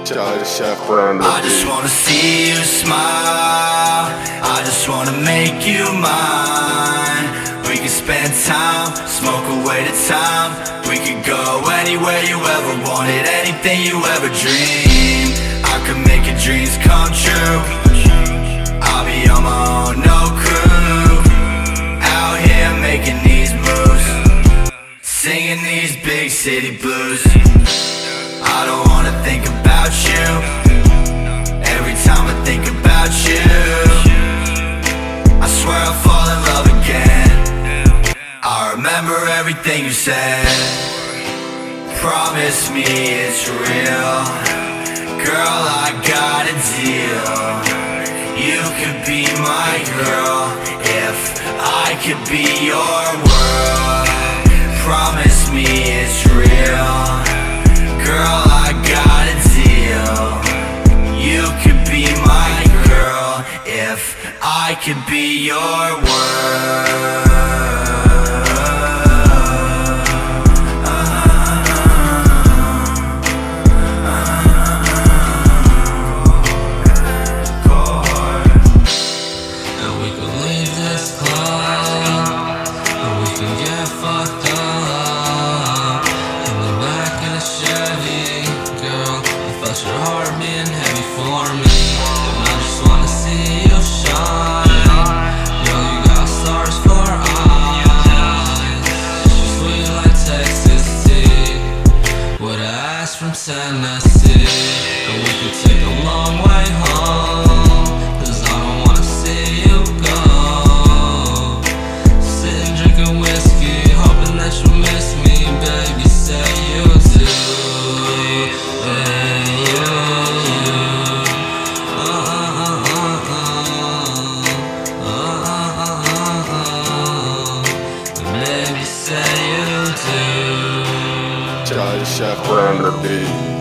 Charlie the Chef on the I just beat. wanna see you smile, I just wanna make you mine. We can spend time, smoke away the time. We could go anywhere you ever wanted, anything you ever dreamed. I could make your dreams come true. I'll be on my own, no crew, out here making these moves, singing these big city blues. I don't wanna think about you. Every time I think about you, I swear I'll fall in love again. I remember everything you said. Promise me it's real. Girl, I got a deal. You could be my girl if I could be your world. Promise me it's real. Girl, I got a deal. You could be my girl if I could be your world. And we could leave this club, and we can get fucked up in the back of the Chevy. Girl, I felt your heart being heavy for me, and I just wanna see you shine. Yo, you got stars for eyes, you're sweet like Texas tea, with an ass from Tennessee. And we could take a long way home, 'cause I don't wanna see you go. Sitting drinking whiskey, hoping that you miss me, baby, say you do. Hey, you. Baby, say you do. Charlie the Chef on the beat.